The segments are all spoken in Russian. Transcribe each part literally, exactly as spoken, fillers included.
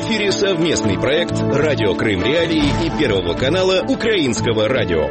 эфире совместный проект «Радио Крым Реалии» и Первого канала Украинского радио.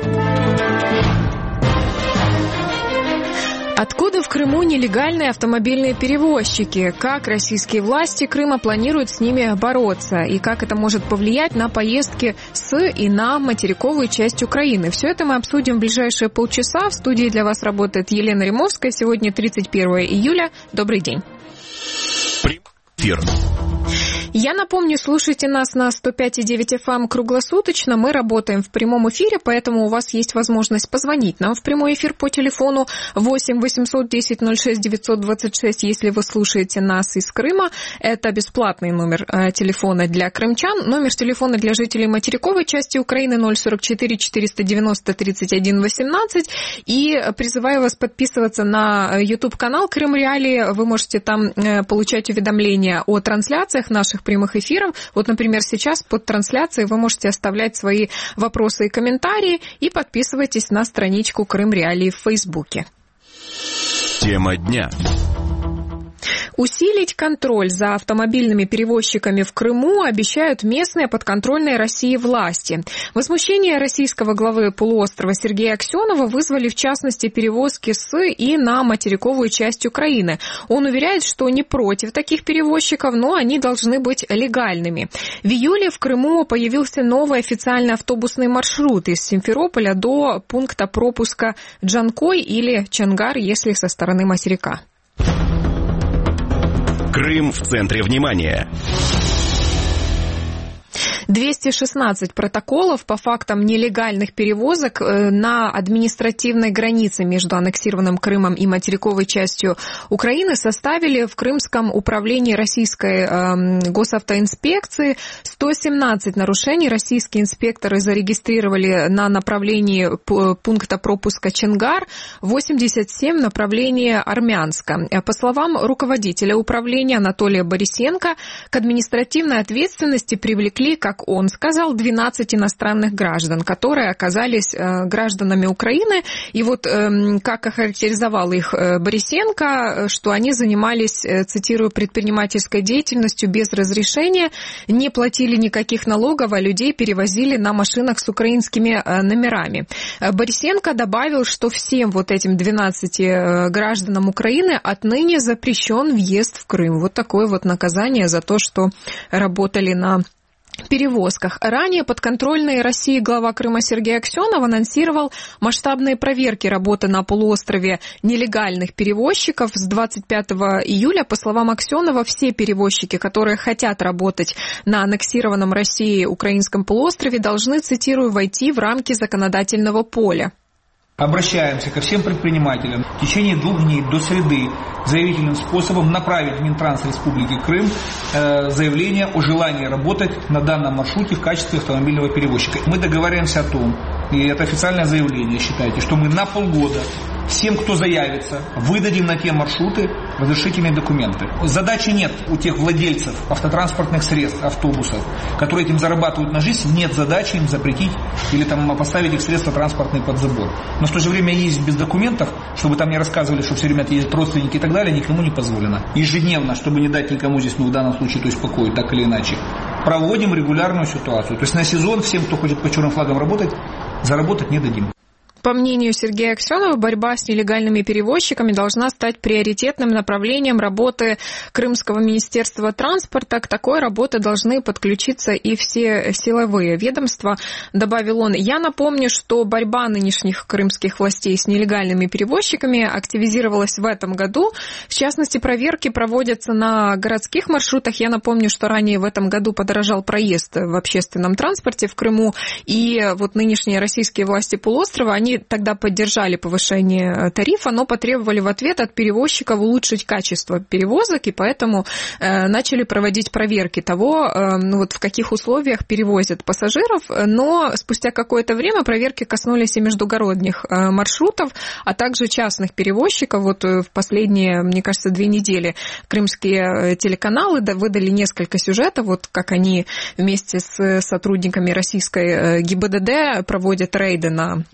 Откуда в Крыму нелегальные автомобильные перевозчики? Как российские власти Крыма планируют с ними бороться? И как это может повлиять на поездки с и на материковую часть Украины? Все это мы обсудим в ближайшие полчаса. В студии для вас работает Елена Римовская. Сегодня тридцать первое июля. Добрый день. Эфир. Я напомню, слушайте нас на сто пять и девять эф эм круглосуточно. Мы работаем в прямом эфире, поэтому у вас есть возможность позвонить нам в прямой эфир по телефону восемь восемьсот десять ноль шесть девятьсот двадцать шесть, если вы слушаете нас из Крыма. Это бесплатный номер э, телефона для крымчан. Номер телефона для жителей материковой части Украины ноль сорок четыре четыреста девяносто тридцать один восемнадцать. И призываю вас подписываться на YouTube-канал Крым Реалии. Вы можете там э, получать уведомления о трансляциях наших прямых эфиров. Вот, например, сейчас под трансляцией вы можете оставлять свои вопросы и комментарии и подписывайтесь на страничку Крым Реалии в Фейсбуке. Тема дня. Усилить контроль за автомобильными перевозчиками в Крыму обещают местные подконтрольные России власти. Возмущение российского главы полуострова Сергея Аксенова вызвали, в частности, перевозки с и на материковую часть Украины. Он уверяет, что не против таких перевозчиков, но они должны быть легальными. В июле в Крыму появился новый официальный автобусный маршрут из Симферополя до пункта пропуска Джанкой или Чангар, если со стороны материка. Крым в центре внимания. двести шестнадцать протоколов по фактам нелегальных перевозок на административной границе между аннексированным Крымом и материковой частью Украины составили в Крымском управлении российской э, госавтоинспекции. сто семнадцать нарушений российские инспекторы зарегистрировали на направлении пункта пропуска Чангар, восемьдесят семь в направлении Армянска. По словам руководителя управления Анатолия Борисенко, к административной ответственности привлекли, как он сказал, двенадцать иностранных граждан, которые оказались э, гражданами Украины. И вот э, как охарактеризовал их э, Борисенко, что они занимались, э, цитирую, предпринимательской деятельностью без разрешения, не платили никаких налогов, а людей перевозили на машинах с украинскими э, номерами. Борисенко добавил, что всем вот этим двенадцати э, гражданам Украины отныне запрещен въезд в Крым. Вот такое вот наказание за то, что работали на перевозках. Ранее подконтрольный России глава Крыма Сергей Аксенов анонсировал масштабные проверки работы на полуострове нелегальных перевозчиков. С двадцать пятого июля, по словам Аксенова, все перевозчики, которые хотят работать на аннексированном Россией украинском полуострове, должны, цитирую, войти в рамки законодательного поля. Обращаемся ко всем предпринимателям в течение двух дней до среды заявительным способом направить в Минтранс Республики Крым э, заявление о желании работать на данном маршруте в качестве автомобильного перевозчика. Мы договариваемся о том, и это официальное заявление, считайте, что мы на полгода всем, кто заявится, выдадим на те маршруты разрешительные документы. Задачи нет у тех владельцев автотранспортных средств, автобусов, которые этим зарабатывают на жизнь, нет задачи им запретить или там поставить их средства транспортные под забор. Но в то же время есть без документов, чтобы там не рассказывали, что все время ездят родственники и так далее, никому не позволено. Ежедневно, чтобы не дать никому здесь, ну в данном случае, то есть покой, так или иначе, проводим регулярную ситуацию. То есть на сезон всем, кто хочет по черным флагам работать, заработать не дадим. По мнению Сергея Аксенова, борьба с нелегальными перевозчиками должна стать приоритетным направлением работы Крымского министерства транспорта. К такой работе должны подключиться и все силовые ведомства, добавил он. Я напомню, что борьба нынешних крымских властей с нелегальными перевозчиками активизировалась в этом году. В частности, проверки проводятся на городских маршрутах. Я напомню, что ранее в этом году подорожал проезд в общественном транспорте в Крыму. И вот нынешние российские власти полуострова, они тогда поддержали повышение тарифа, но потребовали в ответ от перевозчиков улучшить качество перевозок, и поэтому э, начали проводить проверки того, э, ну, вот в каких условиях перевозят пассажиров, но спустя какое-то время проверки коснулись и междугородних э, маршрутов, а также частных перевозчиков. Вот в последние, мне кажется, две недели крымские телеканалы выдали несколько сюжетов, вот как они вместе с сотрудниками российской ГИБДД проводят рейды на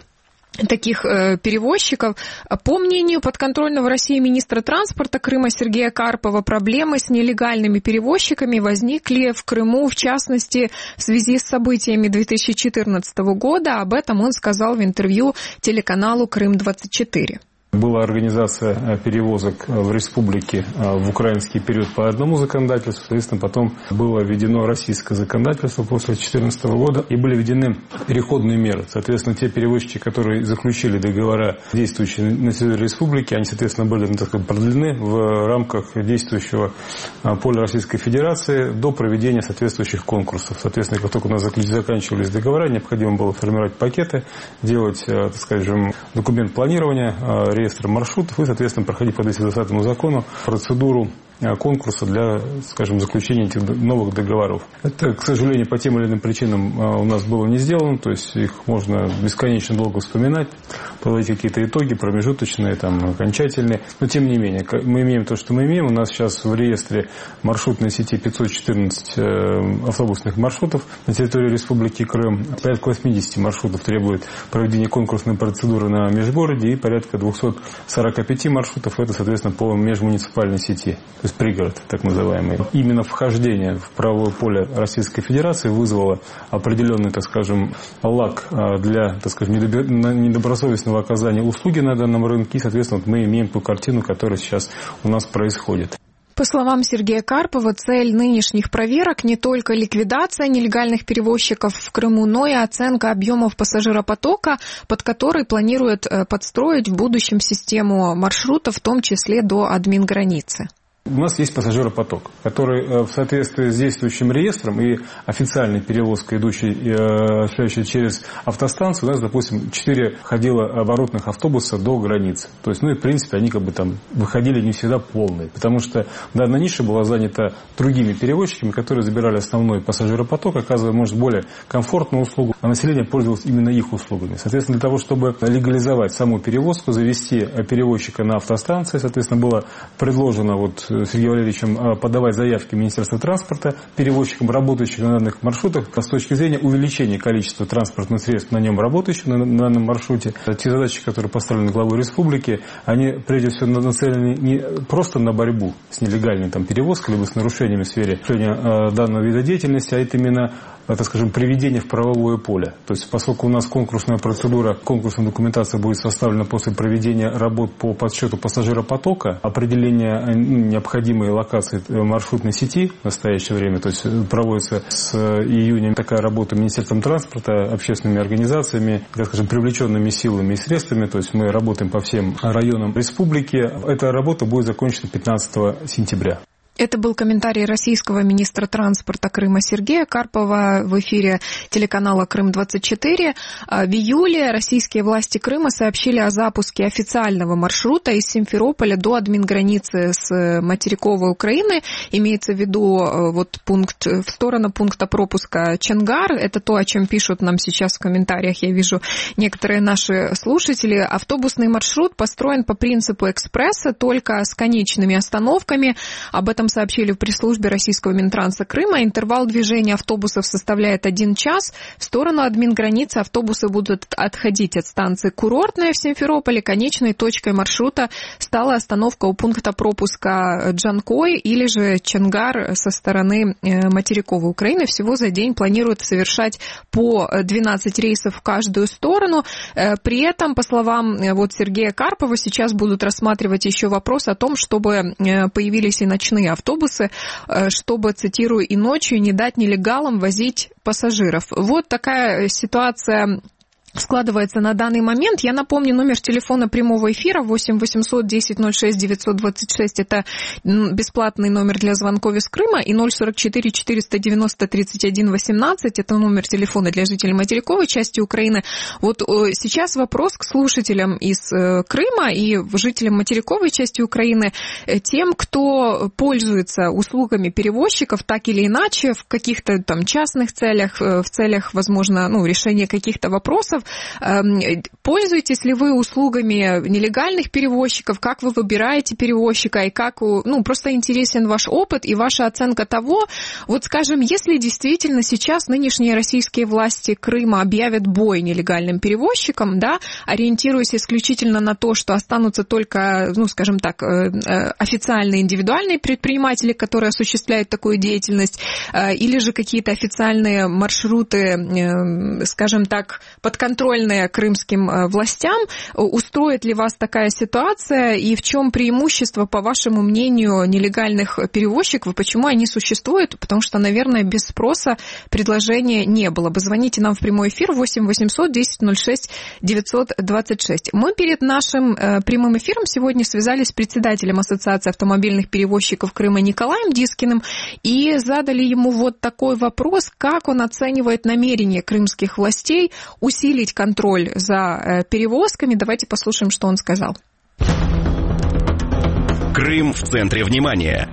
таких э, перевозчиков. По мнению подконтрольного России министра транспорта Крыма Сергея Карпова, проблемы с нелегальными перевозчиками возникли в Крыму, в частности, в связи с событиями две тысячи четырнадцатого года. Об этом он сказал в интервью телеканалу Крым двадцать четыре. Была организация перевозок в республике в украинский период по одному законодательству, соответственно, потом было введено российское законодательство после две тысячи четырнадцатого года, и были введены переходные меры. Соответственно, те перевозчики, которые заключили договора, действующие на территории республики, они, соответственно, были, ну, так сказать, продлены в рамках действующего поля Российской Федерации до проведения соответствующих конкурсов. Соответственно, как только у нас заканчивались договора, необходимо было формировать пакеты, делать, так скажем, документ планирования, реестр маршрутов и, соответственно, проходить по двести двадцатому закону процедуру конкурса для, скажем, заключения этих новых договоров. Это, к сожалению, по тем или иным причинам у нас было не сделано, то есть их можно бесконечно долго вспоминать, подводить какие-то итоги, промежуточные, там, окончательные, но тем не менее, мы имеем то, что мы имеем. У нас сейчас в реестре маршрутной сети пятьсот четырнадцать автобусных маршрутов на территории Республики Крым, порядка восемьдесят маршрутов требует проведения конкурсной процедуры на межгороде и порядка двести сорок пять маршрутов, это, соответственно, по межмуниципальной сети. То есть пригород, так называемый. Именно вхождение в правовое поле Российской Федерации вызвало определенный, так скажем, лаг для, так скажем, недобросовестного оказания услуги на данном рынке. И, соответственно, мы имеем ту картину, которая сейчас у нас происходит. По словам Сергея Карпова, цель нынешних проверок не только ликвидация нелегальных перевозчиков в Крыму, но и оценка объемов пассажиропотока, под который планируют подстроить в будущем систему маршрутов, в том числе до админграницы. У нас есть пассажиропоток, который в соответствии с действующим реестром и официальной перевозкой, идущей, осуществляющей через автостанцию, у нас, допустим, четыре ходило оборотных автобуса до границы. То есть, ну и в принципе они как бы там выходили не всегда полные, потому что данная ниша была занята другими перевозчиками, которые забирали основной пассажиропоток, оказывая, может, более комфортную услугу, а население пользовалось именно их услугами. Соответственно, для того, чтобы легализовать саму перевозку, завести перевозчика на автостанции, соответственно, было предложено вот Сергеем Валерьевичем подавать заявки в Министерство транспорта перевозчикам, работающим на данных маршрутах, с точки зрения увеличения количества транспортных средств на нем работающих на данном маршруте. Те задачи, которые поставлены главой республики, они прежде всего нацелены не просто на борьбу с нелегальной там, перевозкой, либо с нарушениями в сфере данного вида деятельности, а это именно, так скажем, приведение в правовое поле. То есть, поскольку у нас конкурсная процедура, конкурсная документация будет составлена после проведения работ по подсчету пассажиропотока, определения необходимой локации маршрутной сети в настоящее время, то есть проводится с июня такая работа Министерством транспорта, общественными организациями, так скажем, привлеченными силами и средствами, то есть мы работаем по всем районам республики. Эта работа будет закончена пятнадцатого сентября. Это был комментарий российского министра транспорта Крыма Сергея Карпова в эфире телеканала Крым двадцать четыре. В июле российские власти Крыма сообщили о запуске официального маршрута из Симферополя до админграницы с материковой Украины. Имеется в виду вот пункт, в сторону пункта пропуска Чонгар. Это то, о чем пишут нам сейчас в комментариях, я вижу, некоторые наши слушатели. Автобусный маршрут построен по принципу экспресса, только с конечными остановками. Об этом сообщили в пресс-службе российского Минтранса Крыма. Интервал движения автобусов составляет один час. В сторону админграницы автобусы будут отходить от станции Курортная в Симферополе. Конечной точкой маршрута стала остановка у пункта пропуска Джанкой или же Чонгар со стороны материковой Украины. Всего за день планируют совершать по двенадцать рейсов в каждую сторону. При этом, по словам вот Сергея Карпова, сейчас будут рассматривать еще вопрос о том, чтобы появились и ночные автобусы, чтобы, цитирую, и ночью не дать нелегалам возить пассажиров. Вот такая ситуация складывается на данный момент. Я напомню, номер телефона прямого эфира восемь восемьсот десять ноль шесть девятьсот двадцать шесть. Это бесплатный номер для звонков из Крыма. И ноль сорок четыре четыреста девяносто тридцать один восемнадцать. Это номер телефона для жителей материковой части Украины. Вот сейчас вопрос к слушателям из Крыма и жителям материковой части Украины. Тем, кто пользуется услугами перевозчиков так или иначе в каких-то там частных целях, в целях, возможно, ну, решения каких-то вопросов. Пользуетесь ли вы услугами нелегальных перевозчиков? Как вы выбираете перевозчика? И как, ну, просто интересен ваш опыт и ваша оценка того, вот, скажем, если действительно сейчас нынешние российские власти Крыма объявят бой нелегальным перевозчикам, да, ориентируясь исключительно на то, что останутся только, ну, скажем так, официальные индивидуальные предприниматели, которые осуществляют такую деятельность, или же какие-то официальные маршруты, скажем так, подконтрольные крымским властям, устроит ли вас такая ситуация и в чем преимущество, по вашему мнению, нелегальных перевозчиков, почему они существуют? Потому что, наверное, без спроса предложения не было бы. Звоните нам в прямой эфир восемь восемьсот десять ноль шесть девятьсот двадцать шесть. Мы перед нашим э, прямым эфиром сегодня связались с председателем Ассоциации автомобильных перевозчиков Крыма Николаем Дискиным и задали ему вот такой вопрос, как он оценивает намерение крымских властей усилить контроль за э, перевозками. Давайте послушаем, что он сказал. Крым в центре внимания.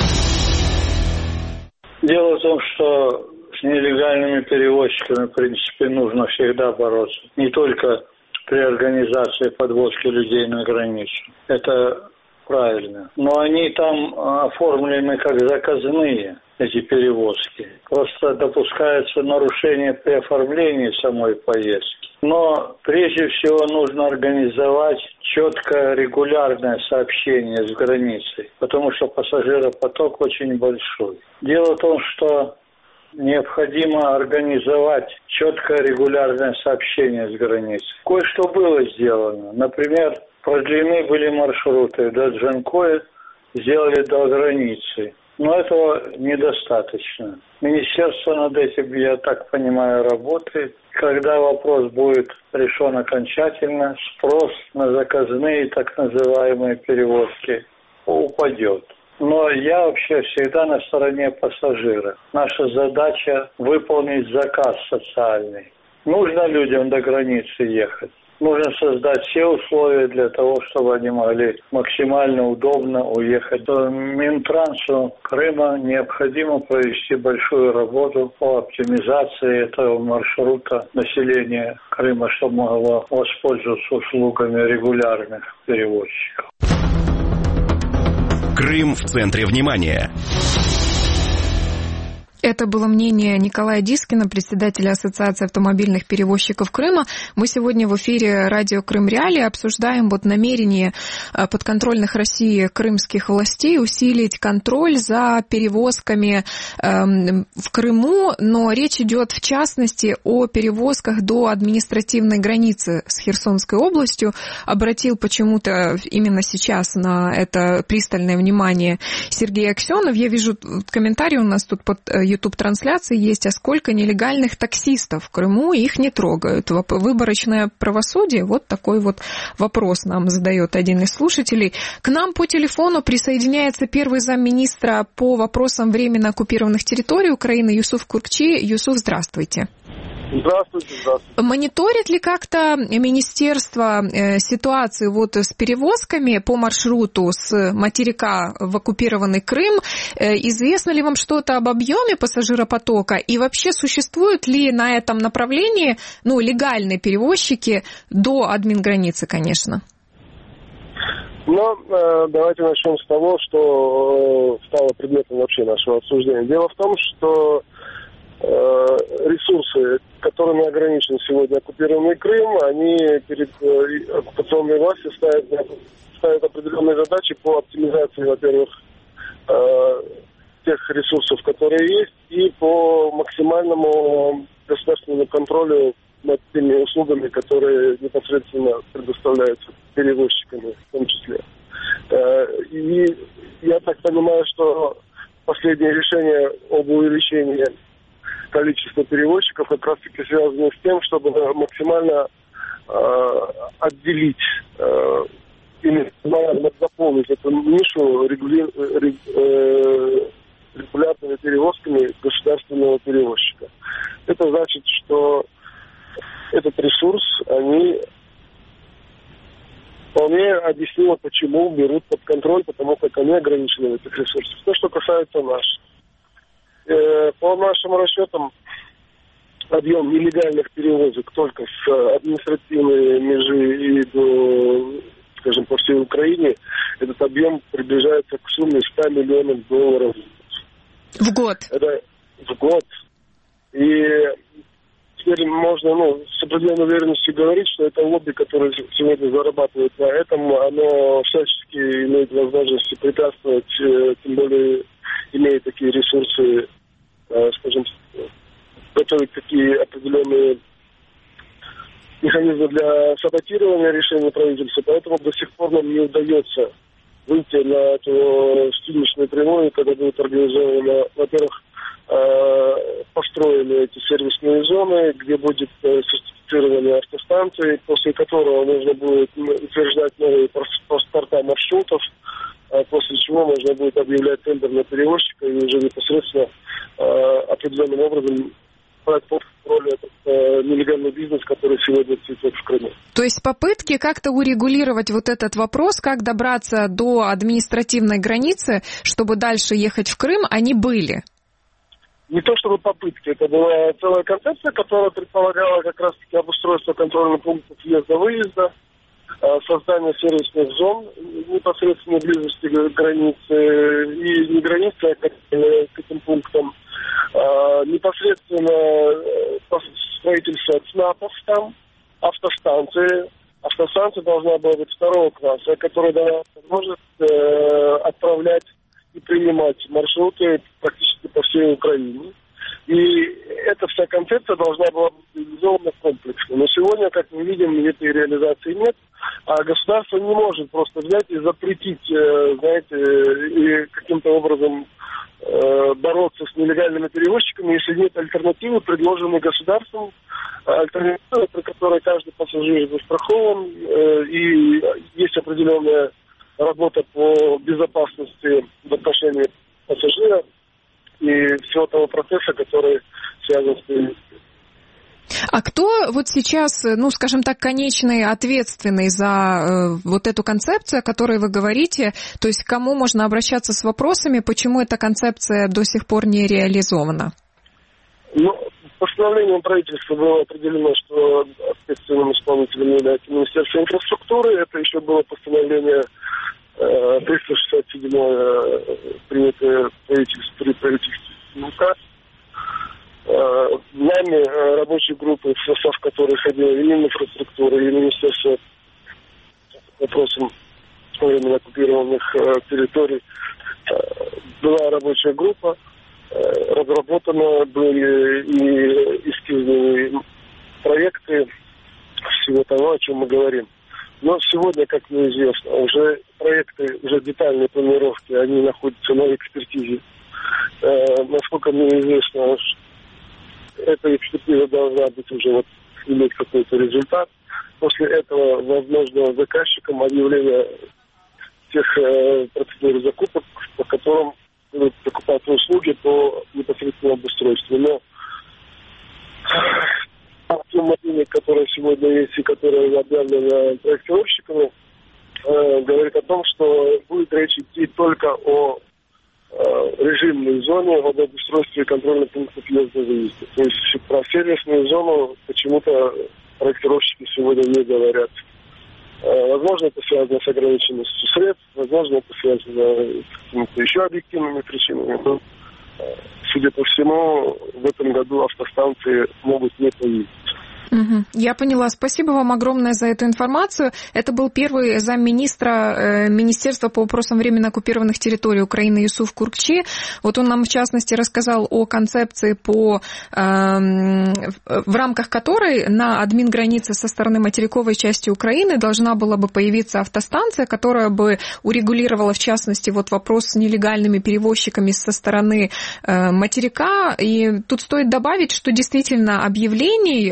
Дело в том, что с нелегальными перевозчиками, в принципе, нужно всегда бороться. Не только при организации подвозки людей на границу. Это правильно. Но они там оформлены как заказные, эти перевозки. Просто допускается нарушение при оформлении самой поездки. Но прежде всего нужно организовать четкое регулярное сообщение с границей, потому что пассажиропоток очень большой. Дело в том, что необходимо организовать четкое регулярное сообщение с границей. Кое-что было сделано. Например, продлены были маршруты до Джанкоя, сделали до границы. Но этого недостаточно. Министерство над этим, я так понимаю, работает. Когда вопрос будет решен окончательно, спрос на заказные так называемые перевозки упадет. Но я вообще всегда на стороне пассажира. Наша задача выполнить заказ социальный. Нужно людям до границы ехать. Нужно создать все условия для того, чтобы они могли максимально удобно уехать. Минтрансу Крыма необходимо провести большую работу по оптимизации этого маршрута населения Крыма, чтобы могло воспользоваться услугами регулярных перевозчиков. Крым в центре внимания. Это было мнение Николая Дискина, председателя Ассоциации автомобильных перевозчиков Крыма. Мы сегодня в эфире радио Крым Реалии обсуждаем вот намерение подконтрольных России крымских властей усилить контроль за перевозками в Крыму, но речь идет в частности о перевозках до административной границы с Херсонской областью. Обратил почему-то именно сейчас на это пристальное внимание Сергей Аксенов. Я вижу комментарий у нас тут под YouTube-трансляции есть, а сколько нелегальных таксистов в Крыму, их не трогают. Выборочное правосудие? Вот такой вот вопрос нам задает один из слушателей. К нам по телефону присоединяется первый замминистра по вопросам временно оккупированных территорий Украины Юсуф Куркчи. Юсуф, здравствуйте. Здравствуйте, здравствуйте. Мониторит ли как-то министерство э, ситуацию вот с перевозками по маршруту с материка в оккупированный Крым? Э, известно ли вам что-то об объеме пассажиропотока? И вообще существуют ли на этом направлении, ну, легальные перевозчики до админграницы, конечно? Ну, э, давайте начнем с того, что э, стало предметом вообще нашего обсуждения. Дело в том, что ресурсы, которыми ограничен сегодня оккупированный Крым, они перед оккупационной властью ставят, ставят определенные задачи по оптимизации, во-первых, тех ресурсов, которые есть, и по максимальному государственному контролю над теми услугами, которые непосредственно предоставляются перевозчиками в том числе. И я так понимаю, что последнее решение об увеличении количество перевозчиков как раз-таки связано с тем, чтобы максимально э, отделить э, или заполнить эту нишу регули... э, регулярными перевозками государственного перевозчика. Это значит, что этот ресурс, они вполне объяснимо, почему берут под контроль, потому как они ограничены в этих ресурсах. То, что касается нас. По нашим расчетам, объем нелегальных перевозок только с административной межи и до, скажем, по всей Украине, этот объем приближается к сумме ста миллионов долларов. В год? Это в год. И теперь можно, ну, с определенной уверенностью говорить, что это лобби, которое сегодня зарабатывает на этом, оно всячески имеет возможность препятствовать, тем более имея такие ресурсы, скажем, готовить такие определенные механизмы для саботирования решений правительства. Поэтому до сих пор нам не удается выйти на эту студенческую прямую, когда будет организовано, во-первых, построены эти сервисные зоны, где будет сертифицирование автостанций, после которого нужно будет утверждать новые паспорта маршрутов, после чего можно будет объявлять тендер на перевозчика и уже непосредственно определенным образом брать под контроль этот э, нелегальный бизнес, который сегодня цветет в Крыму. То есть попытки как-то урегулировать вот этот вопрос, как добраться до административной границы, чтобы дальше ехать в Крым, они были? Не то чтобы попытки, это была целая концепция, которая предполагала как раз-таки обустройство контрольных пунктов въезда-выезда, создание сервисных зон непосредственно близости к границе, и не границы, а к, к этим пунктам, а, непосредственно строительство ЦНАПов там, автостанции. Автостанция должна была быть второго класса, которая дала возможность э, отправлять и принимать маршруты практически по всей Украине. И эта вся концепция должна была быть реализована комплексно. Но сегодня, как мы видим, этой реализации нет. А государство не может просто взять и запретить, знаете, и каким-то образом бороться с нелегальными перевозчиками, если нет альтернативы, предложенной государством, альтернативы, при которой каждый пассажир застрахован, и есть определенная работа по безопасности в отношении пассажира и всего того процесса, который связан с перевозкой. А кто вот сейчас, ну, скажем так, конечный, ответственный за э, вот эту концепцию, о которой вы говорите? То есть к кому можно обращаться с вопросами, почему эта концепция до сих пор не реализована? Ну, постановлением правительства было определено, что ответственным исполнителем является Министерство инфраструктуры. Это еще было постановление э, триста шестьдесят седьмое, принятое правительством, при правительстве УК. Нами рабочей группы, в состав которой ходила и инфраструктура, и Министерство по вопросам временно оккупированных территорий, была рабочая группа, разработаны были и эскизные проекты всего того, о чем мы говорим. Но сегодня, как мне известно, уже проекты, уже детальные планировки, они находятся на экспертизе. Насколько мне известно, эта экспертиза должна быть уже вот иметь какой-то результат. После этого, возможно, заказчикам объявление тех э, процедур закупок, по которым будут закупаться услуги по непосредственному обустройству. Но сумма денег, которая сегодня есть и которая объявлена проектировщиками, э, говорит о том, что будет речь идти только о режимной зоне в обустройстве контрольных пунктов въезда-выезда. То есть про сервисную зону почему-то проектировщики сегодня не говорят. Возможно, это связано с ограниченностью средств, возможно, это связано с какими-то еще объективными причинами. Но, судя по всему, в этом году автостанции могут не появиться. Угу. Я поняла. Спасибо вам огромное за эту информацию. Это был первый замминистра э, Министерства по вопросам временно оккупированных территорий Украины Юсуф Куркчи. Вот он нам, в частности, рассказал о концепции, по, э, в рамках которой на админгранице со стороны материковой части Украины должна была бы появиться автостанция, которая бы урегулировала, в частности, вот вопрос с нелегальными перевозчиками со стороны э, материка. И тут стоит добавить, что действительно объявлений по поводу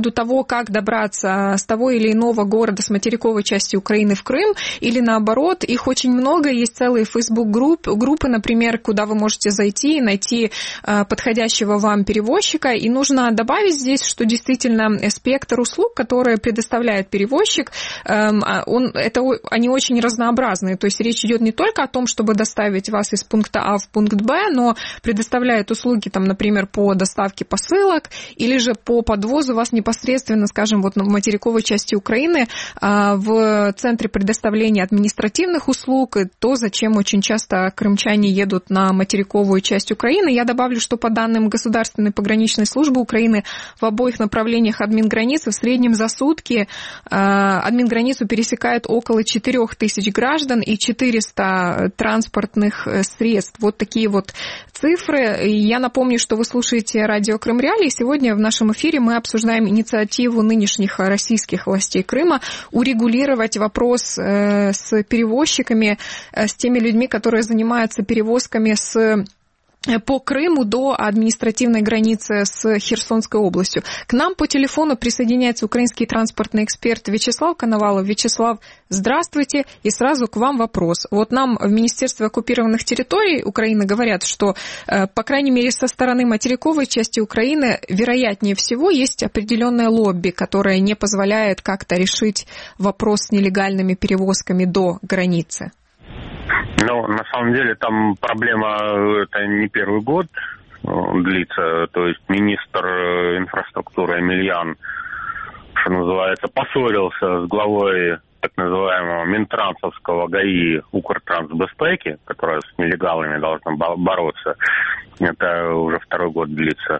поводу того, как добраться с того или иного города, с материковой части Украины в Крым, или наоборот, их очень много, есть целые Facebook-группы, группы, например, куда вы можете зайти и найти подходящего вам перевозчика, и нужно добавить здесь, что действительно спектр услуг, которые предоставляет перевозчик, он, это, они очень разнообразные, то есть речь идет не только о том, чтобы доставить вас из пункта А в пункт Б, но предоставляет услуги, там, например, по доставке посылок или же по подвозу вас непосредственно, скажем, вот в материковой части Украины в центре предоставления административных услуг, то, зачем очень часто крымчане едут на материковую часть Украины. Я добавлю, что по данным Государственной пограничной службы Украины в обоих направлениях админграницы в среднем за сутки админграницу пересекает около четырех тысяч граждан и четыреста транспортных средств. Вот такие вот цифры. Я напомню, что вы слушаете радио Крым Реалии. Сегодня в нашем эфире мы обсуждаем инициативу нынешних российских властей Крыма урегулировать вопрос с перевозчиками, с теми людьми, которые занимаются перевозками с по Крыму до административной границы с Херсонской областью. К нам по телефону присоединяется украинский транспортный эксперт Вячеслав Коновалов. Вячеслав, здравствуйте. И сразу к вам вопрос. Вот нам в Министерстве оккупированных территорий Украины говорят, что, по крайней мере, со стороны материковой части Украины, вероятнее всего, есть определенное лобби, которое не позволяет как-то решить вопрос с нелегальными перевозками до границы. Ну, на самом деле, там проблема это не первый год длится. То есть министр инфраструктуры Емельян, что называется, поссорился с главой так называемого Минтрансовского ГАИ Укртрансбезпеки, которая с нелегалами должна бороться. Это уже второй год длится.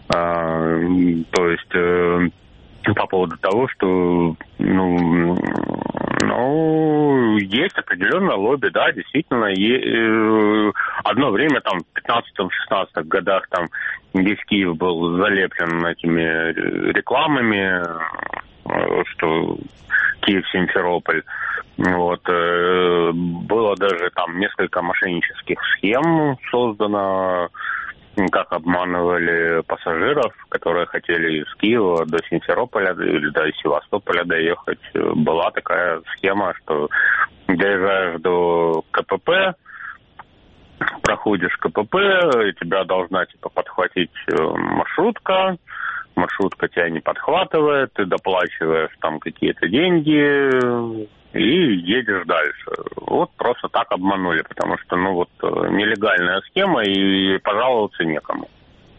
То есть по поводу того, что ну, ну, есть определенное лобби, да, действительно. Е- одно время, там, в пятнадцатом-шестнадцатом годах, там, весь Киев был залеплен этими рекламами, что Киев-Симферополь. Вот. Было даже там несколько мошеннических схем создано, как обманывали пассажиров, которые хотели из Киева до Симферополя или до Севастополя доехать. Была такая схема, что доезжаешь до КПП, проходишь КПП, и тебя должна типа подхватить маршрутка, маршрутка тебя не подхватывает, ты доплачиваешь там какие-то деньги и едешь дальше. Вот просто так обманули, потому что, ну вот, нелегальная схема, и пожаловаться некому.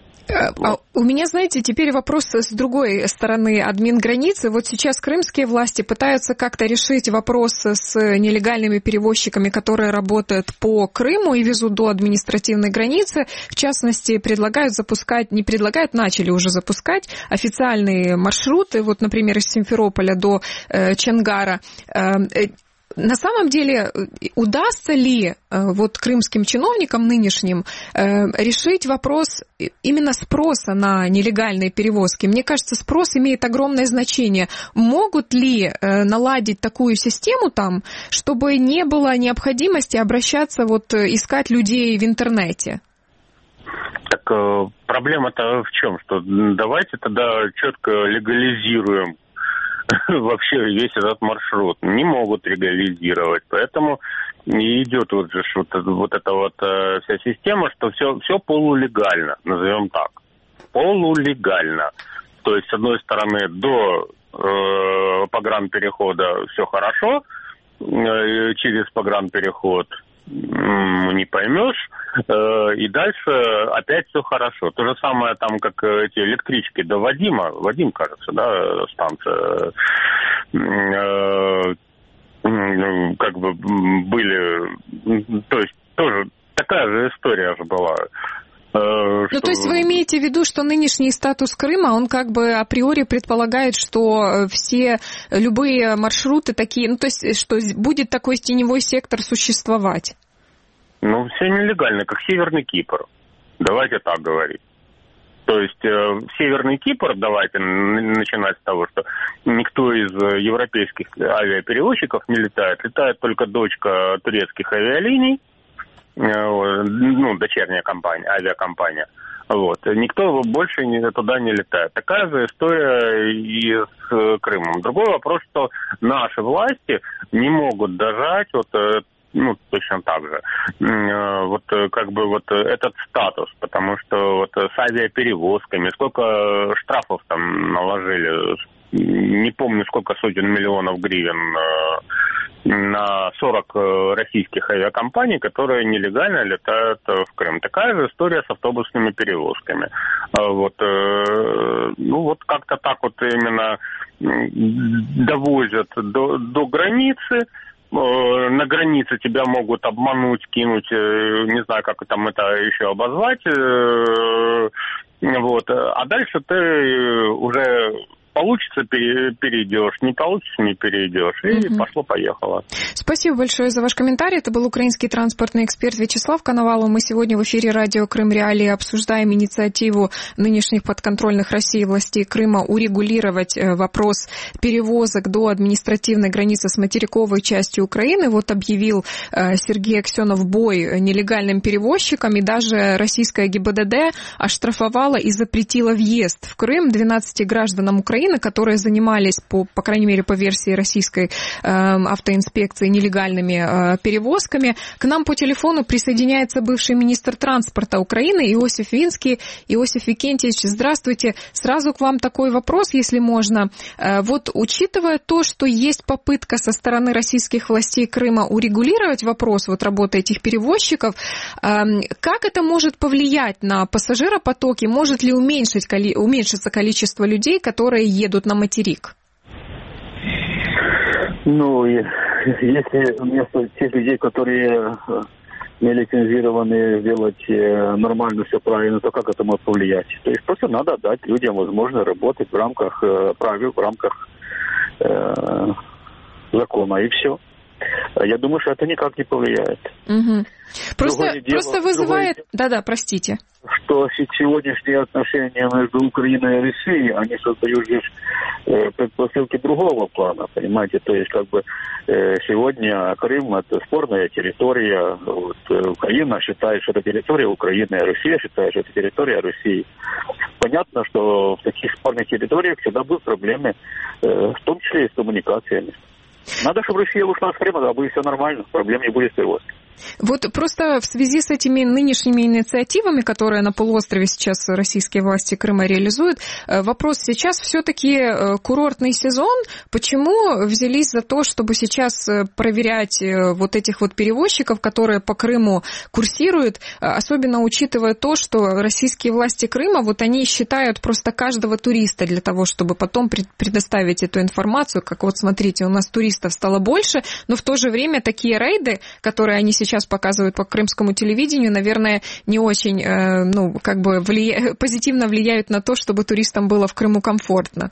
А у меня, знаете, теперь вопрос с другой стороны админграницы. Вот сейчас крымские власти пытаются как-то решить вопрос с нелегальными перевозчиками, которые работают по Крыму и везут до административной границы. В частности, предлагают запускать, не предлагают, начали уже запускать официальные маршруты, вот, например, из Симферополя до э, Чонгара. Э, На самом деле, удастся ли вот крымским чиновникам нынешним решить вопрос именно спроса на нелегальные перевозки? Мне кажется, спрос имеет огромное значение. Могут ли наладить такую систему там, чтобы не было необходимости обращаться, вот искать людей в интернете? Так проблема-то в чем? Что давайте тогда четко легализируем вообще весь этот маршрут. Не могут легализировать, поэтому и идет вот, же, вот, вот эта вот э, вся система, что все, все полулегально, назовем так. Полулегально. То есть, с одной стороны, до э, погранперехода все хорошо, э, через погранпереход не поймешь, э, и дальше опять все хорошо. То же самое там, как эти электрички до Вадима, Вадим, кажется, да, станция, э, э, как бы были, то есть тоже такая же история же была. Ну, что... то есть вы имеете в виду, что нынешний статус Крыма, он как бы априори предполагает, что все, любые маршруты такие, ну, то есть, что будет такой теневой сектор существовать? Ну, все нелегально, как Северный Кипр. Давайте так говорить. То есть, э, Северный Кипр, давайте начинать с того, что никто из европейских авиаперевозчиков не летает. Летает только дочка турецких авиалиний, ну, дочерняя компания, авиакомпания. Вот. Никто больше туда не летает. Такая же история и с Крымом. Другой вопрос, что наши власти не могут дожать вот, ну, точно так же, вот как бы вот этот статус, потому что вот с авиаперевозками, сколько штрафов там наложили, не помню, сколько сотен миллионов гривен на сорок российских авиакомпаний, которые нелегально летают в Крым. Такая же история с автобусными перевозками. Вот, ну вот как-то так вот именно довозят до, до границы. На границе тебя могут обмануть, кинуть, не знаю, как там это еще обозвать. Вот. А дальше ты уже... Получится, перейдешь, не получится, не перейдешь. И угу. пошло-поехало. Спасибо большое за ваш комментарий. Это был украинский транспортный эксперт Вячеслав Коновалов. Мы сегодня в эфире радио Крым Реалии обсуждаем инициативу нынешних подконтрольных России властей Крыма урегулировать вопрос перевозок до административной границы с материковой частью Украины. Вот объявил Сергей Аксенов бой нелегальным перевозчикам, и даже российская ГИБДД оштрафовала и запретила въезд в Крым двенадцати гражданам Украины, которые занимались, по, по крайней мере, по версии российской э, автоинспекции, нелегальными э, перевозками. К нам по телефону присоединяется бывший министр транспорта Украины Иосиф Винский. Иосиф Викентьевич, здравствуйте. Сразу к вам такой вопрос, если можно. Э, вот учитывая то, что есть попытка со стороны российских властей Крыма урегулировать вопрос вот работы этих перевозчиков, э, как это может повлиять на пассажиропотоки? Может ли уменьшить, уменьшиться количество людей, которые едут на материк? Ну, если вместо тех людей, которые не лицензированы, сделать нормально, все правильно, то как это может повлиять? То есть просто надо дать людям возможность работать в рамках правил, в рамках э, закона, и все. Я думаю, что это никак не повлияет. Угу. Просто, дело, просто вызывает... Да-да, простите. Что сегодняшние отношения между Украиной и Россией, они создают лишь э, предпосылки другого плана, понимаете? То есть, как бы, э, сегодня Крым – это спорная территория. Вот, Украина считает, что это территория Украины, а Россия считает, что это территория России. Понятно, что в таких спорных территориях всегда будут проблемы, э, в том числе и с коммуникациями. Надо, чтобы Россия ушла с Крыма, да, будет все нормально, проблем не будет с перевозкой. Вот просто в связи с этими нынешними инициативами, которые на полуострове сейчас российские власти Крыма реализуют, вопрос: сейчас все-таки курортный сезон, почему взялись за то, чтобы сейчас проверять вот этих вот перевозчиков, которые по Крыму курсируют, особенно учитывая то, что российские власти Крыма, вот они считают просто каждого туриста для того, чтобы потом предоставить эту информацию, как вот смотрите, у нас туристов стало больше, но в то же время такие рейды, которые они сейчас сейчас показывают по крымскому телевидению, наверное, не очень, э, ну, как бы влия... позитивно влияют на то, чтобы туристам было в Крыму комфортно.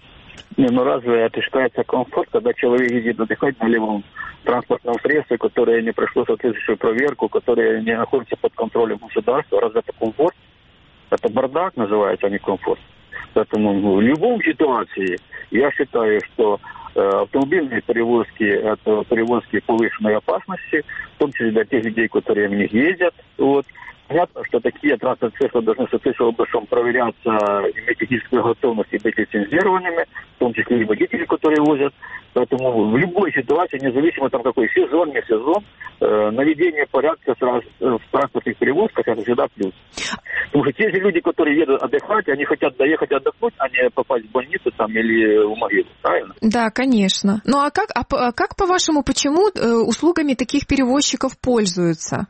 Не, ну разве это считается комфорт, когда человек едет отдыхать на левом транспортном средстве, которое не прошло соответствующую проверку, которое не находится под контролем государства? Разве это комфорт? Это бардак называется, а не комфорт. Поэтому в любом ситуации я считаю, что автомобильные перевозки – это перевозки повышенной опасности, в том числе для тех людей, которые в них ездят. Вот. Понятно, что такие транспортные средства должны соответственно образом проверяться, иметь техническую готовность и быть лицензированными, в том числе и водители, которые возят. Поэтому в любой ситуации, независимо там какой сезон, не сезон, э, наведение порядка сразу в транспортных перевозках – это всегда плюс. Потому что те же люди, которые едут отдыхать, они хотят доехать отдохнуть, а не попасть в больницу там или в могилу, правильно? Да, конечно. Ну а как, а как по-вашему, почему э, услугами таких перевозчиков пользуются?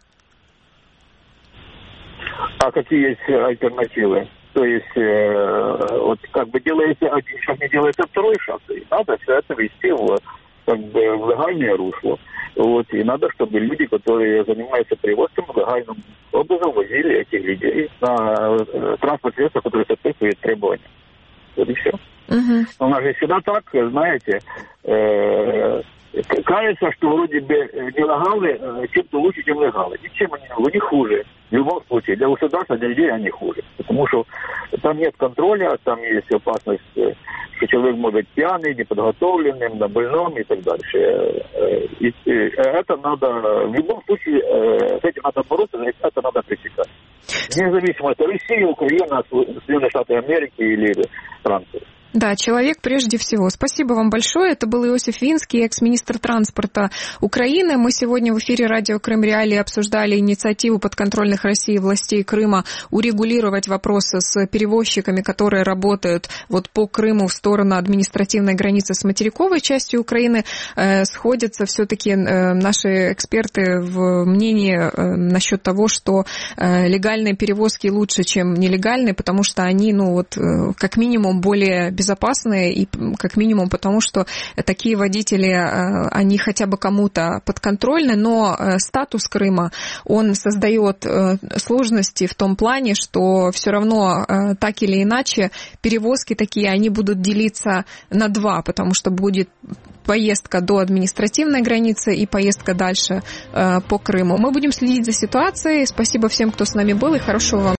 А какие есть альтернативы? То есть, э, вот как бы делается один шаг, не делается второй шаг. И надо все это вести в, как бы, в легальное русло. Вот, и надо, чтобы люди, которые занимаются перевозками, легальным образом возили этих людей на э, транспорт средства, которые соответствуют требованиям. Вот и все. Uh-huh. У нас же всегда так, знаете, э, кажется, что вроде бы нелегалы чем-то лучше, чем легалы. Ничем они, они хуже. В любом случае, для государства, для людей они хуже. Потому что там нет контроля, там есть опасность, что человек может быть пьяный, неподготовленным, на больном и так дальше. И это надо, в любом случае, с этим надо бороться, это надо пресекать. Независимо, это Россия, Украина, Соединенные Штаты Америки или Франция. Да, человек прежде всего. Спасибо вам большое. Это был Иосиф Винский, экс-министр транспорта Украины. Мы сегодня в эфире радио Крым Реалии обсуждали инициативу подконтрольных России властей Крыма урегулировать вопросы с перевозчиками, которые работают вот по Крыму в сторону административной границы с материковой частью Украины. Э, сходятся все-таки э, наши эксперты в мнении э, насчет того, что э, легальные перевозки лучше, чем нелегальные, потому что они, ну вот, э, как минимум более безопасные, и как минимум потому, что такие водители, они хотя бы кому-то подконтрольны, но статус Крыма, он создает сложности в том плане, что все равно так или иначе перевозки такие, они будут делиться на два, потому что будет поездка до административной границы и поездка дальше по Крыму. Мы будем следить за ситуацией. Спасибо всем, кто с нами был, и хорошего вам